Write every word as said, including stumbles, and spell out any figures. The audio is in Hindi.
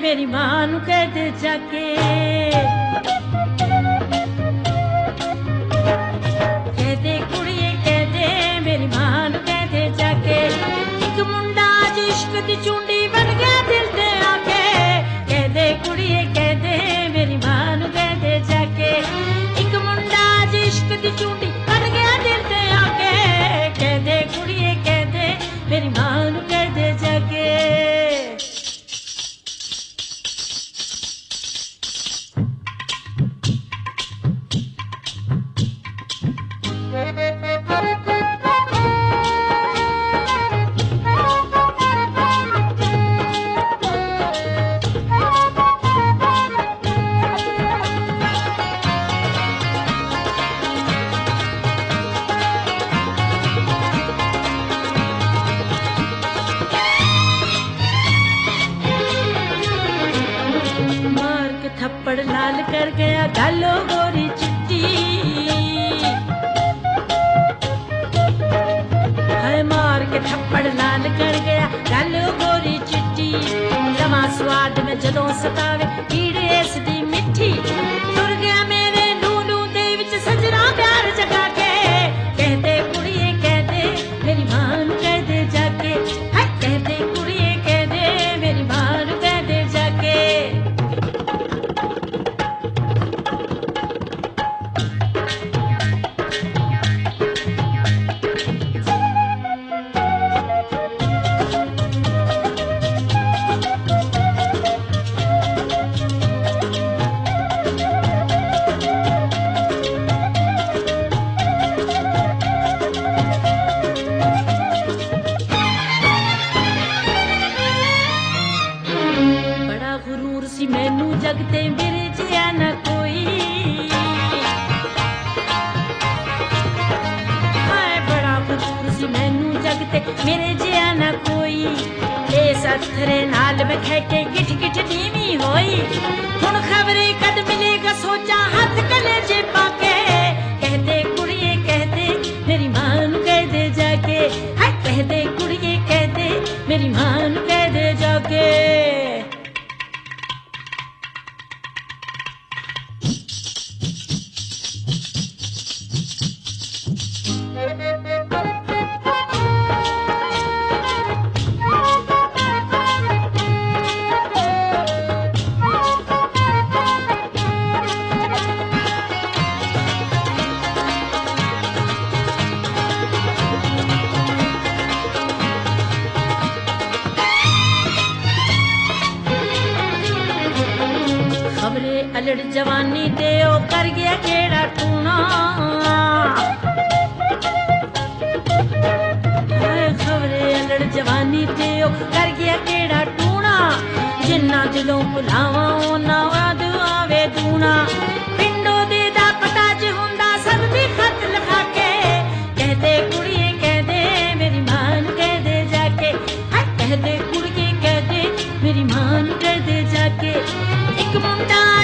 मेरी मां नू कह दे जाके, कह दे कुड़िए कह दे मेरी मां नू कह दे जाके, एक मुंडा अज इश्क दी चूंडी बन गया दिल ते आके, कह दे कुड़िए कह दे मेरी मां नू कह दे जाके, एक मुंडा अज इश्क दी चूंडी बन गया दिल ते आके, कह दे कुड़िए कह दे मेरी मां नू कह दे जाके। थप्पड़ लाल कर गया गालो गोरी चिट्टी, है मार के थप्पड़ लाल कर गया गालो गोरी चिट्टी, लमा स्वाद में जदों सतावे कीड़े इसदी मिठी, तुर गया मेरे लूलू दे विच सजरा प्यार जगा के, कहते कुड़िए कह दे मेरी मां नू कह दे जाके, है कहते कुड़िए कह दे मेरी मां नू कह दे जाके। मैनू जगते मेरे जिया न कोई, हाय बड़ा गुरूर सी मैनू जगते मेरे जिया न कोई, इस अथरे नाल मैं खै के गिठ गिठ नीवी होई, हुण खबरे कद मिलेगा सोचा हाथ गले जे पाके, कहते कुड़िए कहते मेरी मां नू कह दे जाके, हाय कहते कुड़िए कहते मेरी मां नू कह दे जाके। खबरे अलड़ जवानी ते ओ कर गया केड़ा टूना, खबरे अलड़ जवानी ते ओ कर गया केड़ा टूना, जिन्ना दिलों भुलावा ओना वाद आवे दूना, पिंडो दे दा पता ज हुंदा सब दी खत लिखा के, कहते कुड़िए कह दे मेरी मां नू कह दे जाके, हाय कहते कुड़िए कह दे मेरी मां नू कह दे जाके, एक मुंडा